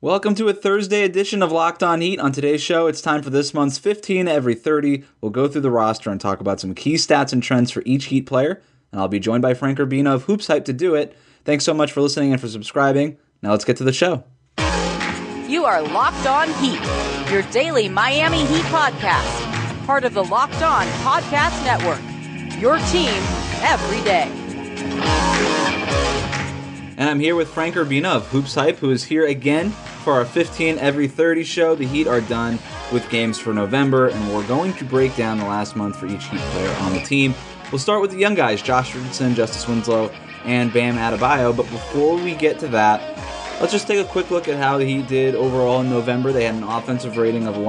Welcome to a Thursday edition of Locked On Heat. On today's show, it's time for this month's 15 every 30. We'll go through the roster and talk about some key stats and trends for each Heat player, and I'll be joined by Frank Urbina of Hoops Hype to do it. Thanks so much for listening and for subscribing. Now let's get to the show. You are Locked On Heat, your daily Miami Heat podcast, part of the Locked On Podcast Network, your team every day. And I'm here with Frank Urbina of Hoops Hype, who is here again for our 15 every 30 show. The Heat are done with games for November, and we're going to break down the last month for each Heat player on the team. We'll start with the young guys, Josh Richardson, Justice Winslow, and Bam Adebayo. But before we get to that, let's just take a quick look at how the Heat did overall in November. They had an offensive rating of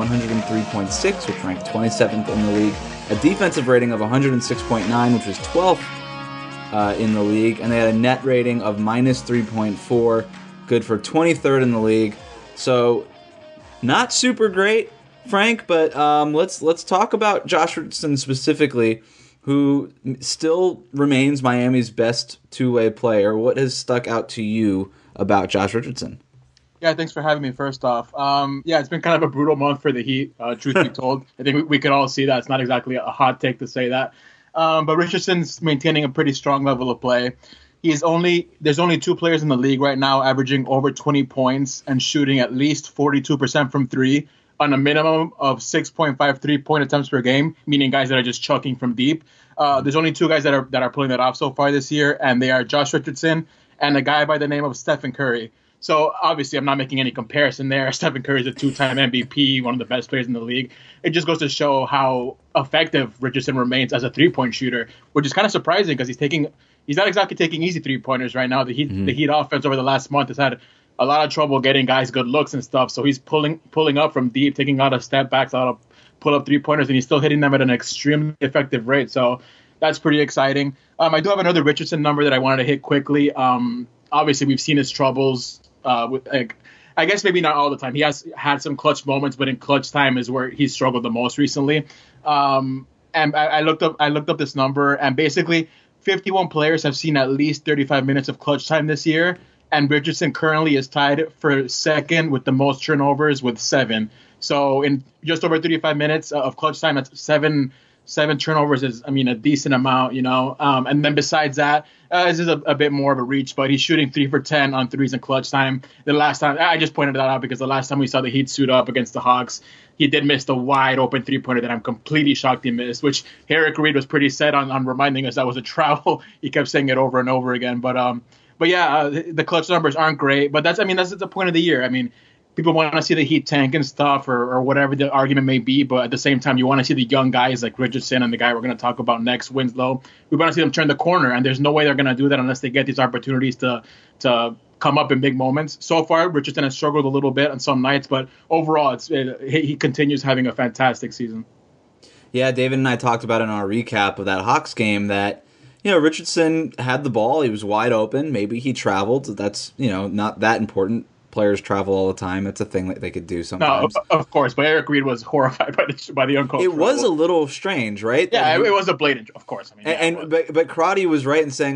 103.6, which ranked 27th in the league. A defensive rating of 106.9, which was 12th in the league. And they had a net rating of minus 3.4, good for 23rd in the league. So, not super great, Frank, but let's talk about Josh Richardson specifically, who still remains Miami's best two-way player. What has stuck out to you about Josh Richardson? Yeah, thanks for having me, first off. It's been kind of a brutal month for the Heat, truth be told. I think we can all see that. It's not exactly a hot take to say that. But Richardson's maintaining a pretty strong level of play. There's only two players in the league right now averaging over 20 points and shooting at least 42% from three on a minimum of 6.5 3-point attempts per game, meaning guys that are just chucking from deep. There's only two guys that are pulling that off so far this year, and they are Josh Richardson and a guy by the name of Stephen Curry. So obviously I'm not making any comparison there. Stephen Curry is a two-time MVP, one of the best players in the league. It just goes to show how effective Richardson remains as a three-point shooter, which is kind of surprising because he's not exactly taking easy three-pointers right now. The Heat offense over the last month has had a lot of trouble getting guys good looks and stuff. So he's pulling up from deep, taking out of step backs, out of pull-up three-pointers, and he's still hitting them at an extremely effective rate. So that's pretty exciting. I do have another Richardson number that I wanted to hit quickly. Obviously, we've seen his troubles with, I guess maybe not all the time. He has had some clutch moments, but in clutch time is where he's struggled the most recently. And I looked up this number, and basically 51 players have seen at least 35 minutes of clutch time this year, and Richardson currently is tied for second with the most turnovers with 7. So in just over 35 minutes of clutch time, that's seven turnovers is, a decent amount, and then besides that, this is a bit more of a reach, but he's shooting 3 for 10 on threes in clutch time. The last time, I just pointed that out because the last time we saw the Heat suit up against the Hawks, he did miss the wide open 3-pointer that I'm completely shocked he missed, which Eric Reed was pretty set on reminding us that was a travel. He kept saying it over and over again, but the clutch numbers aren't great, but that's the point of the year. People want to see the Heat tank and stuff or whatever the argument may be, but at the same time, you want to see the young guys like Richardson and the guy we're going to talk about next, Winslow. We want to see them turn the corner, and there's no way they're going to do that unless they get these opportunities to come up in big moments. So far, Richardson has struggled a little bit on some nights, but overall, he continues having a fantastic season. Yeah, David and I talked about in our recap of that Hawks game that, Richardson had the ball. He was wide open. Maybe he traveled. That's, not that important. Players travel all the time. It's a thing that they could do sometimes. No, of course. But Eric Reed was horrified by the uncalled. It was a little strange, right? Yeah, it was a blatant, of course. But Crotty was right in saying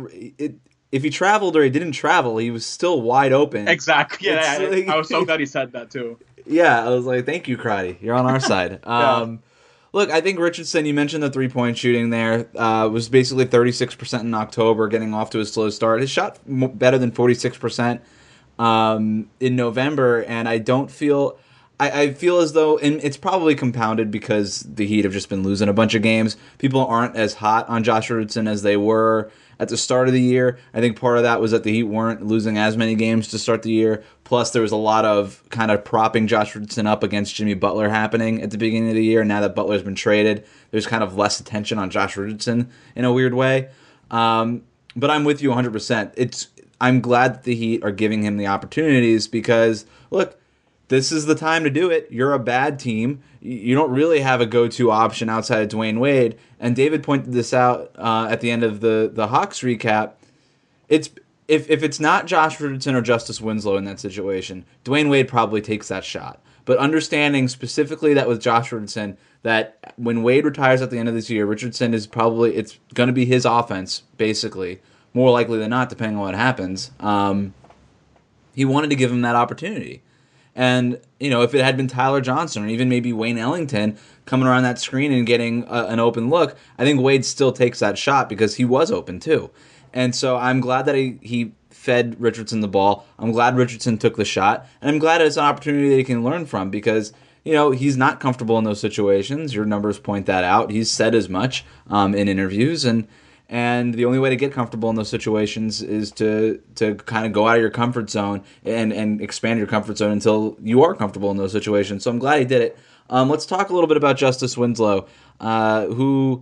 if he traveled or he didn't travel, he was still wide open. Exactly. Yeah, I was so glad he said that too. Yeah, I was like, thank you, Crotty. You're on our side. Yeah. Look, I think Richardson, you mentioned the three-point shooting there, was basically 36% in October, getting off to a slow start. His shot better than 46%. In November, and I don't feel I feel as though, and it's probably compounded because the Heat have just been losing a bunch of games. People aren't as hot on Josh Richardson as they were at the start of the year. I think part of that was that the Heat weren't losing as many games to start the year. Plus, there was a lot of kind of propping Josh Richardson up against Jimmy Butler happening at the beginning of the year. Now that Butler's been traded, there's kind of less attention on Josh Richardson in a weird way. But I'm with you 100%. I'm glad that the Heat are giving him the opportunities because, look, this is the time to do it. You're a bad team. You don't really have a go-to option outside of Dwayne Wade. And David pointed this out at the end of the Hawks recap. If it's not Josh Richardson or Justice Winslow in that situation, Dwayne Wade probably takes that shot. But understanding specifically that with Josh Richardson, that when Wade retires at the end of this year, Richardson is probably, it's going to be his offense, basically. More likely than not, depending on what happens. he wanted to give him that opportunity. And, if it had been Tyler Johnson or even maybe Wayne Ellington coming around that screen and getting an open look, I think Wade still takes that shot because he was open too. And so I'm glad that he fed Richardson the ball. I'm glad Richardson took the shot. And I'm glad it's an opportunity that he can learn from because, he's not comfortable in those situations. Your numbers point that out. He's said as much in interviews. And the only way to get comfortable in those situations is to kind of go out of your comfort zone and expand your comfort zone until you are comfortable in those situations. So I'm glad he did it. Let's talk a little bit about Justice Winslow, who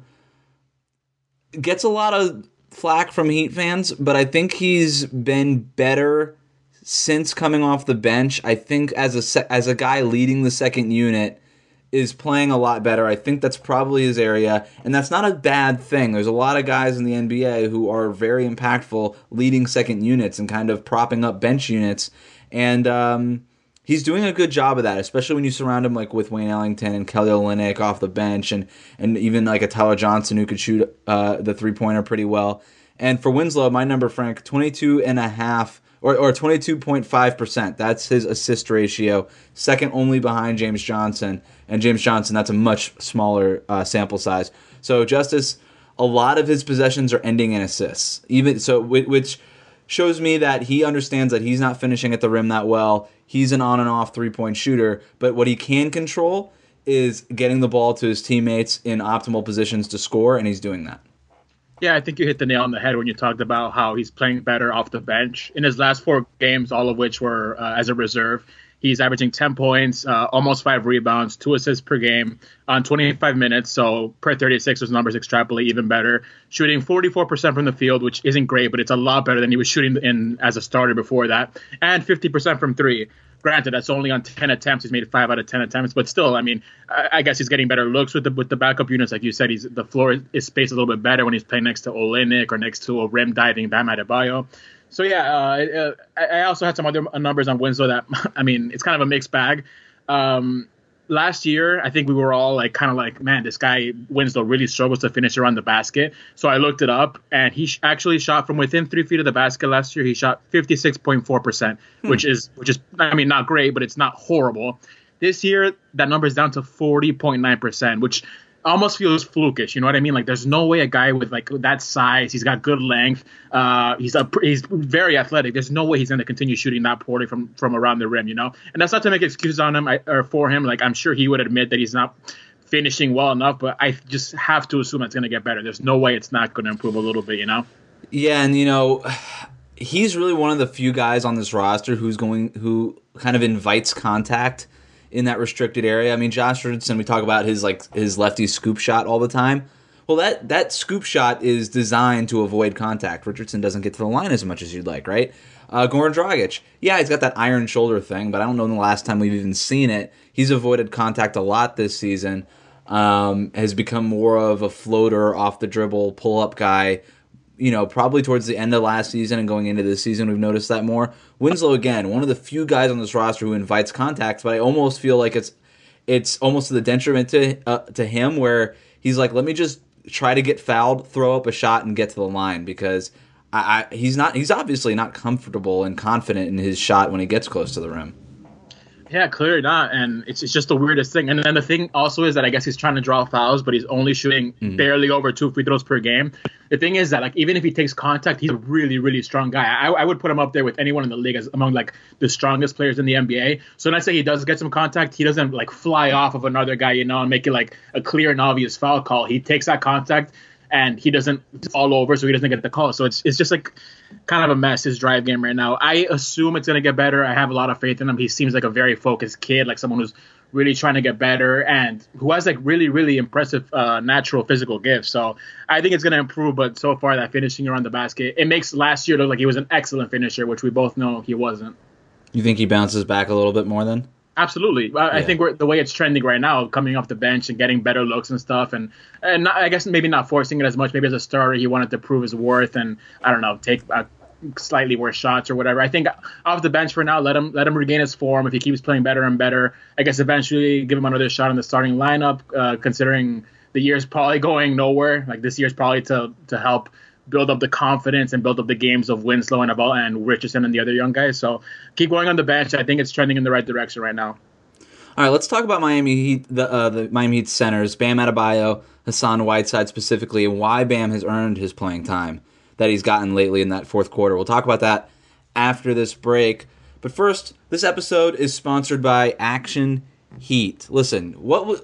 gets a lot of flack from Heat fans, but I think he's been better since coming off the bench. I think as a guy leading the second unit, is playing a lot better. I think that's probably his area, and that's not a bad thing. There's a lot of guys in the NBA who are very impactful leading second units and kind of propping up bench units, and he's doing a good job of that, especially when you surround him like with Wayne Ellington and Kelly Olynyk off the bench, and even like a Tyler Johnson who could shoot the three-pointer pretty well. And for Winslow, my number, Frank, 22.5 or 22.5%. That's his assist ratio, second only behind James Johnson. And James Johnson, that's a much smaller sample size. So Justice, a lot of his possessions are ending in assists, even so, which shows me that he understands that he's not finishing at the rim that well. He's an on and off 3-point shooter, but what he can control is getting the ball to his teammates in optimal positions to score, and he's doing that. Yeah, I think you hit the nail on the head when you talked about how he's playing better off the bench. In his last 4 games, all of which were as a reserve, he's averaging 10 points, almost 5 rebounds, 2 assists per game on 25 minutes. So per 36, those numbers extrapolate even better. Shooting 44% from the field, which isn't great, but it's a lot better than he was shooting in as a starter before that. And 50% from 3. Granted, that's only on 10 attempts. He's made 5 out of 10 attempts, but still, I mean, I guess he's getting better looks with the backup units. Like you said, the floor is spaced a little bit better when he's playing next to Olynyk or next to a rim diving Bam Adebayo. So yeah, I also had some other numbers on Winslow that, I mean, it's kind of a mixed bag. Last year, I think we were all man, this guy Winslow really struggles to finish around the basket. So I looked it up, and he actually shot from within 3 feet of the basket last year. He shot 56.4%, which is, I mean, not great, but it's not horrible. This year, that number is down to 40.9%, which almost feels flukish. You know what I mean? Like, there's no way a guy with like that size, he's got good length, he's very athletic. There's no way he's going to continue shooting that poorly from around the rim, And that's not to make excuses on him or for him. Like, I'm sure he would admit that he's not finishing well enough, but I just have to assume it's going to get better. There's no way it's not going to improve a little bit, Yeah, and he's really one of the few guys on this roster who kind of invites contact in that restricted area. I mean, Josh Richardson, we talk about his lefty scoop shot all the time. Well, that scoop shot is designed to avoid contact. Richardson doesn't get to the line as much as you'd like, right? Goran Dragic, yeah, he's got that iron shoulder thing, but I don't know the last time we've even seen it. He's avoided contact a lot this season, has become more of a floater, off the dribble, pull-up guy. Probably towards the end of last season and going into this season, we've noticed that more. Winslow, again, one of the few guys on this roster who invites contact, but I almost feel like it's almost to the detriment to him, where he's like, let me just try to get fouled, throw up a shot, and get to the line, because he's obviously not comfortable and confident in his shot when he gets close to the rim. Yeah, clearly not, and it's just the weirdest thing. And then the thing also is that I guess he's trying to draw fouls, but he's only shooting barely over 2 free throws per game. The thing is that, like, even if he takes contact, he's a really, really strong guy. I would put him up there with anyone in the league as among like the strongest players in the NBA. So when I say he does get some contact, he doesn't like fly off of another guy, and make it like a clear and obvious foul call. He takes that contact and he doesn't fall over, so he doesn't get the call. So it's just like kind of a mess, his drive game right now. I assume it's going to get better. I have a lot of faith in him. He seems like a very focused kid, like someone who's really trying to get better and who has like really, really impressive natural physical gifts. So I think it's going to improve, but so far that finishing around the basket, it makes last year look like he was an excellent finisher, which we both know he wasn't. You think he bounces back a little bit more then? Absolutely. I think the way it's trending right now, coming off the bench and getting better looks and stuff, and not, I guess maybe not forcing it as much. Maybe as a starter, he wanted to prove his worth and, I don't know, take slightly worse shots or whatever. I think off the bench for now, let him regain his form. If he keeps playing better and better, I guess eventually give him another shot in the starting lineup, considering the year's probably going nowhere. Like, this year's probably to help build up the confidence and build up the games of Winslow and Richardson and the other young guys. So keep going on the bench. I think it's trending in the right direction right now. All right, let's talk about Miami Heat, the Miami Heat centers, Bam Adebayo, Hassan Whiteside specifically, and why Bam has earned his playing time that he's gotten lately in that fourth quarter. We'll talk about that after this break. But first, this episode is sponsored by Action Heat. Listen, one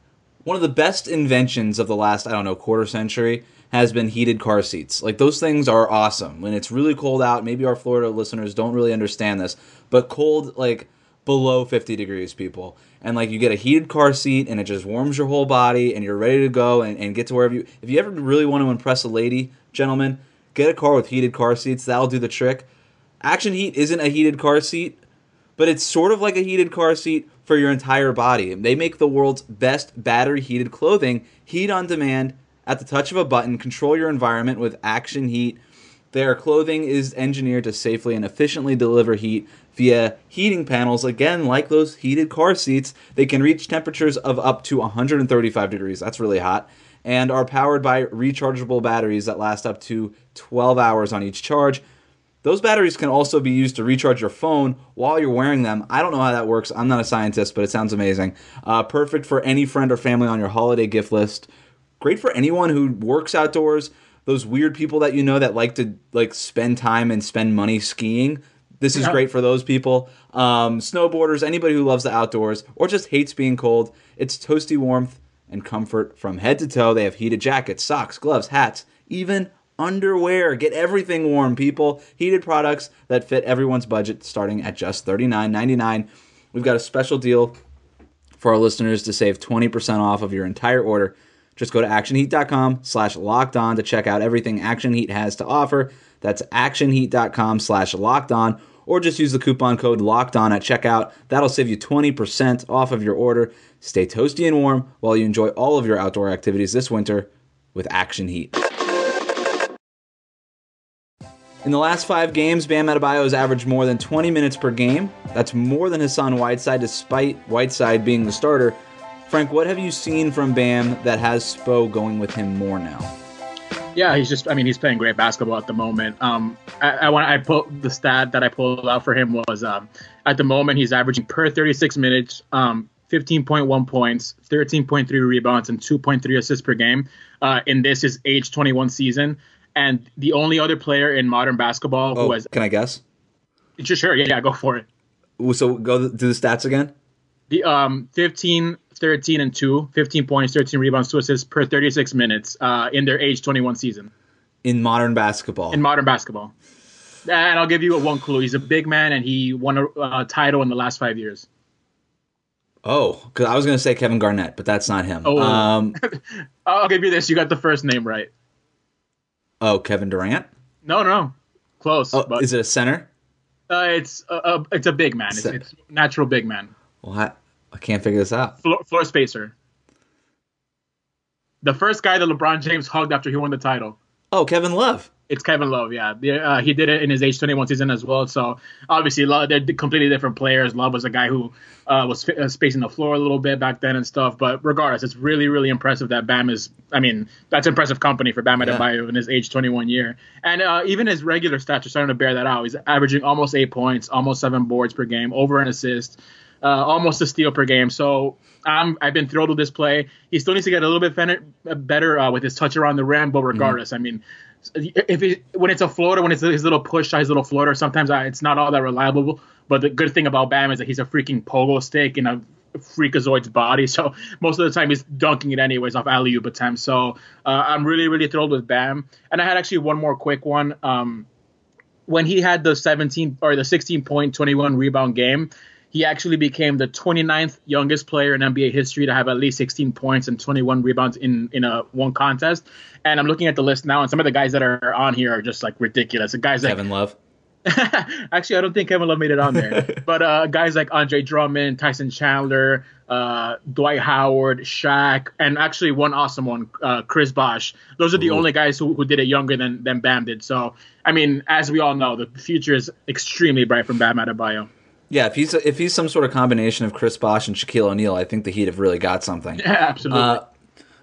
of the best inventions of the last, quarter century has been heated car seats. Like, those things are awesome. When it's really cold out, maybe our Florida listeners don't really understand this, but cold, like, below 50 degrees, people. And, like, you get a heated car seat, and it just warms your whole body, and you're ready to go and get to wherever you... If you ever really want to impress a lady, gentlemen, get a car with heated car seats. That'll do the trick. Action Heat isn't a heated car seat, but it's sort of like a heated car seat for your entire body. They make the world's best battery-heated clothing, heat on demand, at the touch of a button. Control your environment with Action Heat. Their clothing is engineered to safely and efficiently deliver heat via heating panels. Again, like those heated car seats, they can reach temperatures of up to 135 degrees. That's really hot. And are powered by rechargeable batteries that last up to 12 hours on each charge. Those batteries can also be used to recharge your phone while you're wearing them. I don't know how that works. I'm not a scientist, but it sounds amazing. Perfect for any friend or family on your holiday gift list. Great for anyone who works outdoors. Those weird people that you know that like to spend time and spend money skiing. This is great for those people. Snowboarders, anybody who loves the outdoors or just hates being cold. It's toasty warmth and comfort from head to toe. They have heated jackets, socks, gloves, hats, even underwear. Get everything warm, people. Heated products that fit everyone's budget, starting at just $39.99. We've got a special deal for our listeners to save 20% off of your entire order. Just go to actionheat.com/lockedon to check out everything Action Heat has to offer. That's actionheat.com/lockedon, or just use the coupon code LOCKEDON at checkout. That'll save you 20% off of your order. Stay toasty and warm while you enjoy all of your outdoor activities this winter with Action Heat. In the last 5 games, Bam Adebayo has averaged more than 20 minutes per game. That's more than Hassan Whiteside, despite Whiteside being the starter. Frank, what have you seen from Bam that has Spo going with him more now? Yeah, he's playing great basketball at the moment. I put the stat that I pulled out for him was at the moment he's averaging per 36 minutes, 15.1 points, 13.3 rebounds, and 2.3 assists per game. In this is age 21 season, and the only other player in modern basketball who has. Can I guess? Sure, yeah, go for it. So go do the stats again. The 15, 13, and 2, 15 points, 13 rebounds, 2 assists per 36 minutes in their age 21 season. In modern basketball. And I'll give you one clue. He's a big man, and he won a title in the last 5 years. Oh, because I was going to say Kevin Garnett, but that's not him. Oh. I'll give you this. You got the first name right. Oh, Kevin Durant? No. Close. Oh, but is it a center? It's a big man. It's natural big man. Well, I can't figure this out. Floor spacer. The first guy that LeBron James hugged after he won the title. Oh, Kevin Love. It's Kevin Love, yeah. He did it in his age 21 season as well. So, obviously, they're completely different players. Love was a guy who was spacing the floor a little bit back then and stuff. But regardless, it's really, really impressive that Bam is – that's impressive company for Bam Adebayo in his age 21 year. And even his regular stats are starting to bear that out. He's averaging almost 8 points, almost 7 boards per game, over an assist. Almost a steal per game. So I've been thrilled with this play. He still needs to get a little bit better with his touch around the rim, but regardless, when it's a floater, when it's his little push, his little floater, sometimes it's not all that reliable. But the good thing about Bam is that he's a freaking pogo stick in a freakazoid's body. So most of the time he's dunking it anyways off alley-oop attempts. So I'm really, really thrilled with Bam. And I had actually one more quick one. When he had the 16-point, 21 rebound game, he actually became the 29th youngest player in NBA history to have at least 16 points and 21 rebounds in one contest. And I'm looking at the list now, and some of the guys that are on here are just like ridiculous. The guys Kevin Love. Actually, I don't think Kevin Love made it on there. But guys like Andre Drummond, Tyson Chandler, Dwight Howard, Shaq, and actually one awesome one, Chris Bosh. Those are the only guys who did it younger than Bam did. So, as we all know, the future is extremely bright from Bam Adebayo. Yeah, if he's some sort of combination of Chris Bosh and Shaquille O'Neal, I think the Heat have really got something. Yeah, absolutely.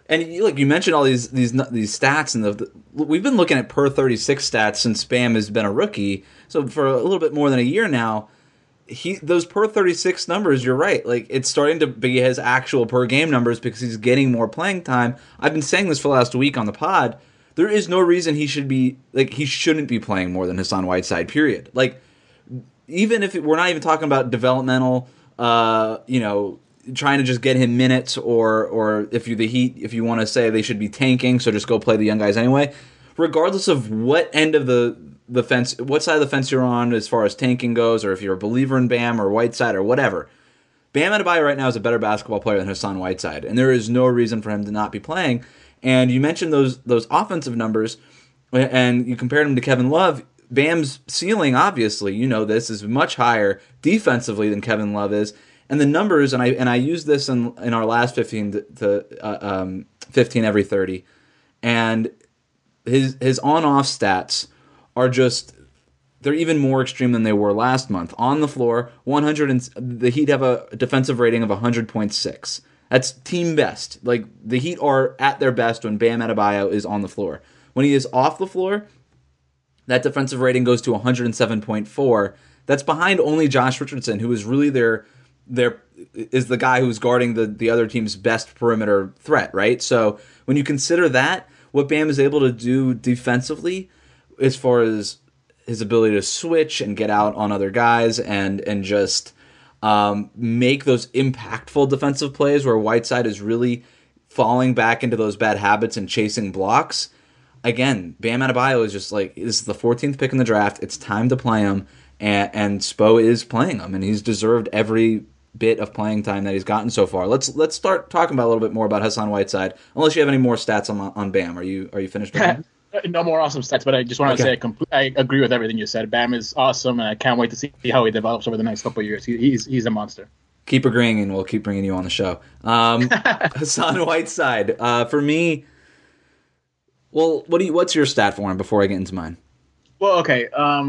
And you mentioned all these stats, and we've been looking at per 36 stats since Bam has been a rookie. So for a little bit more than a year now, those per 36 numbers, you're right. Like, it's starting to be his actual per game numbers because he's getting more playing time. I've been saying this for the last week on the pod. There is no reason he shouldn't be playing more than Hassan Whiteside. Period. Like, even if we're not even talking about developmental, trying to just get him minutes, or if you're the Heat, if you want to say they should be tanking, so just go play the young guys anyway. Regardless of what end of the fence, what side of the fence you're on as far as tanking goes, or if you're a believer in Bam or Whiteside or whatever, Bam Adebayo right now is a better basketball player than Hassan Whiteside, and there is no reason for him to not be playing. And you mentioned those offensive numbers, and you compared him to Kevin Love. Bam's ceiling, obviously, this is much higher defensively than Kevin Love is. And the numbers, and I used this in our last 15 every 30, and his on-off stats are they're even more extreme than they were last month. On the floor, the Heat have a defensive rating of 100.6. That's team best. Like, the Heat are at their best when Bam Adebayo is on the floor. When he is off the floor, that defensive rating goes to 107.4. That's behind only Josh Richardson, who is really is the guy who's guarding the other team's best perimeter threat, right? So when you consider that, what Bam is able to do defensively, as far as his ability to switch and get out on other guys and just make those impactful defensive plays where Whiteside is really falling back into those bad habits and chasing blocks. Again, Bam Adebayo is just like, this is the 14th pick in the draft. It's time to play him, and Spo is playing him, and he's deserved every bit of playing time that he's gotten so far. Let's start talking about a little bit more about Hassan Whiteside. Unless you have any more stats on Bam, are you finished with him? No more awesome stats, but I just want to say I agree with everything you said. Bam is awesome, and I can't wait to see how he develops over the next couple of years. He's a monster. Keep agreeing, and we'll keep bringing you on the show. Hassan Whiteside, for me. Well, what's your stat for him before I get into mine? Well, okay.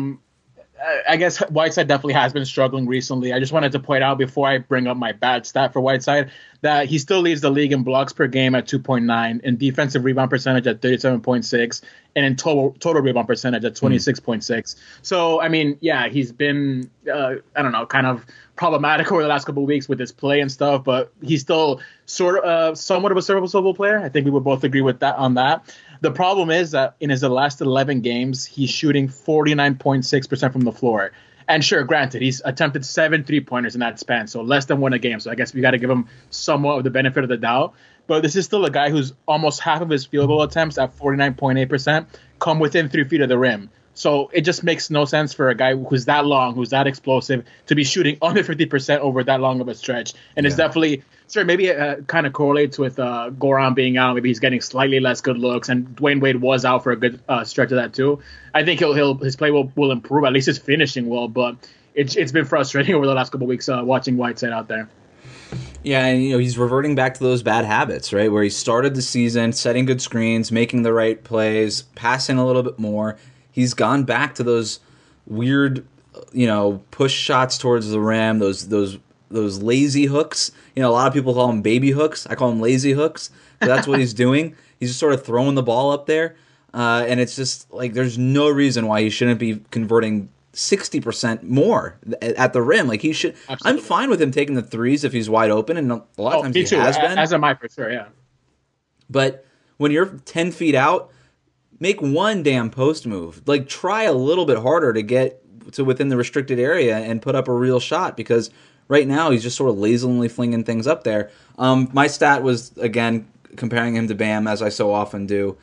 I guess Whiteside definitely has been struggling recently. I just wanted to point out before I bring up my bad stat for Whiteside that he still leads the league in blocks per game at 2.9, in defensive rebound percentage at 37.6, and in total rebound percentage at 26.6. So, I mean, yeah, he's been, kind of problematic over the last couple of weeks with his play and stuff, but he's still somewhat of a serviceable player. I think we would both agree with that on that. The problem is that in his last 11 games, he's shooting 49.6% from the floor. And sure, granted, he's attempted 7 3-pointers in that span, so less than one a game. So I guess we got to give him somewhat of the benefit of the doubt. But this is still a guy who's almost half of his field goal attempts at 49.8% come within 3 feet of the rim. So it just makes no sense for a guy who's that long, who's that explosive, to be shooting under 50% over that long of a stretch. And it's definitely, maybe it kind of correlates with Goran being out. Maybe he's getting slightly less good looks, and Dwayne Wade was out for a good stretch of that too. I think his play will improve, at least his finishing will. But it's been frustrating over the last couple of weeks watching Whiteside out there. Yeah, and he's reverting back to those bad habits, right? Where he started the season setting good screens, making the right plays, passing a little bit more. He's gone back to those weird, push shots towards the rim, those lazy hooks. A lot of people call them baby hooks. I call them lazy hooks. So that's what he's doing. He's just sort of throwing the ball up there, and it's just like there's no reason why he shouldn't be converting 60% more at the rim. Like, he should. Absolutely. I'm fine with him taking the threes if he's wide open, and a lot of times he has been. As am I, for sure, yeah. But when you're 10 feet out, make one damn post move. Like, try a little bit harder to get to within the restricted area and put up a real shot, because right now he's just sort of lazily flinging things up there. My stat was, again, comparing him to Bam, as I so often do,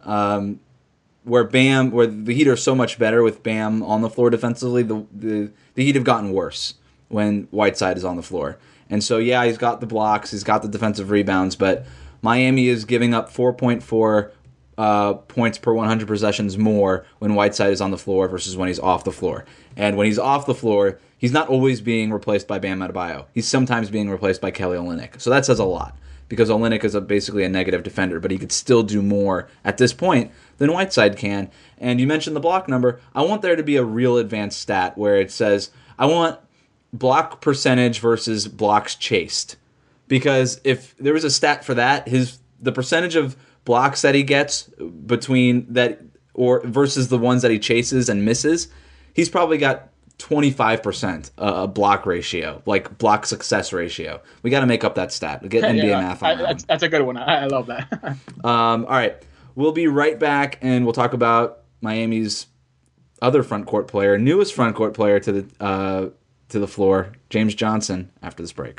where the Heat are so much better with Bam on the floor defensively, the Heat have gotten worse when Whiteside is on the floor. And so, yeah, he's got the blocks, he's got the defensive rebounds, but Miami is giving up 4.4 points per 100 possessions more when Whiteside is on the floor versus when he's off the floor. And when he's off the floor, he's not always being replaced by Bam Adebayo. He's sometimes being replaced by Kelly Olynyk. So that says a lot, because Olynyk is basically a negative defender, but he could still do more at this point than Whiteside can. And you mentioned the block number. I want there to be a real advanced stat where it says, I want block percentage versus blocks chased. Because if there was a stat for that, the percentage of blocks that he gets between that or versus the ones that he chases and misses, he's probably got 25% block ratio, like block success ratio. We got to make up that stat. Get NBA math on that. That's a good one. I love that. All right. We'll be right back, and we'll talk about Miami's other front court player, newest front court player to the floor, James Johnson, after this break.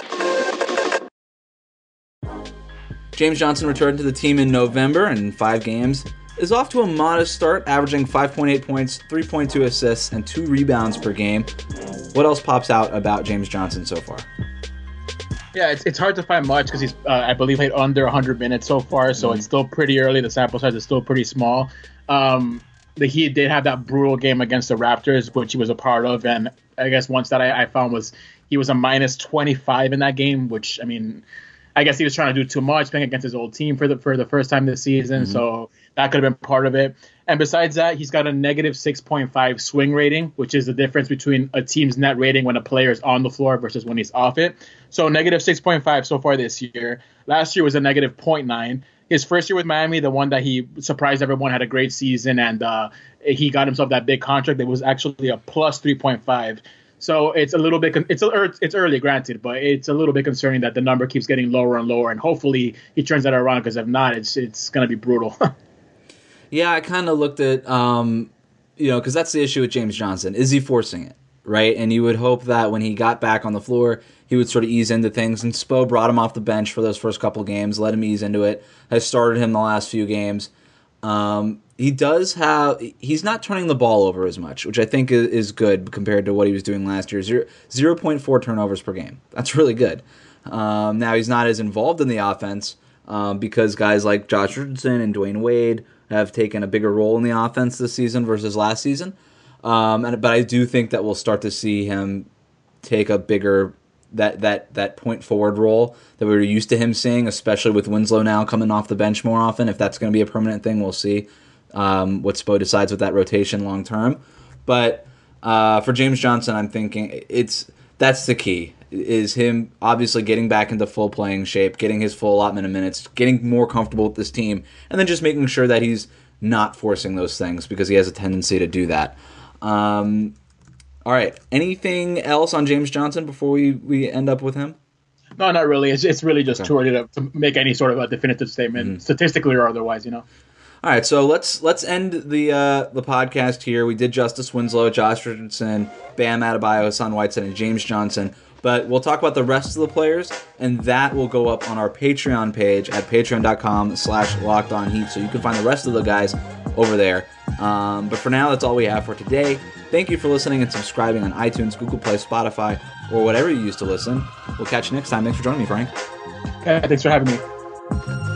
James Johnson returned to the team in November, and in 5 games is off to a modest start, averaging 5.8 points, 3.2 assists, and 2 rebounds per game. What else pops out about James Johnson so far? Yeah, it's hard to find much because he's, I believe, played under 100 minutes so far, so it's still pretty early. The sample size is still pretty small. The Heat did have that brutal game against the Raptors, which he was a part of, and I guess once that I found was he was a minus 25 in that game, which, I mean, I guess he was trying to do too much, playing against his old team for the first time this season, so that could have been part of it. And besides that, he's got a negative 6.5 swing rating, which is the difference between a team's net rating when a player is on the floor versus when he's off it. So negative 6.5 so far this year. Last year was a negative 0.9. His first year with Miami, the one that he surprised everyone, had a great season, and he got himself that big contract. It was actually a plus 3.5. So it's a little bit it's early, granted, but it's a little bit concerning that the number keeps getting lower and lower, and hopefully he turns that around, because if not, it's going to be brutal. Yeah, I kind of looked at, because that's the issue with James Johnson. Is he forcing it, right? And you would hope that when he got back on the floor, he would sort of ease into things. And Spo brought him off the bench for those first couple games, let him ease into it, has started him the last few games. He's not turning the ball over as much, which I think is good compared to what he was doing last year. 0.4 turnovers per game. That's really good. Now he's not as involved in the offense because guys like Josh Richardson and Dwayne Wade have taken a bigger role in the offense this season versus last season. But I do think that we'll start to see him take a bigger that point forward role that we were used to him seeing, especially with Winslow now coming off the bench more often. If that's going to be a permanent thing, we'll see what Spo decides with that rotation long term. But for James Johnson, I'm thinking that's the key, is him obviously getting back into full playing shape, getting his full allotment of minutes, getting more comfortable with this team, and then just making sure that he's not forcing those things, because he has a tendency to do that. All right. Anything else on James Johnson before we end up with him? No, not really. It's really just too early to make any sort of a definitive statement, statistically or otherwise, All right, so let's end the podcast here. We did Justice Winslow, Josh Richardson, Bam Adebayo, Hassan Whiteside, and James Johnson. But we'll talk about the rest of the players, and that will go up on our Patreon page at patreon.com/LockedOnHeat, so you can find the rest of the guys over there. But for now, that's all we have for today. Thank you for listening and subscribing on iTunes, Google Play, Spotify, or whatever you use to listen. We'll catch you next time. Thanks for joining me, Frank. Thanks for having me.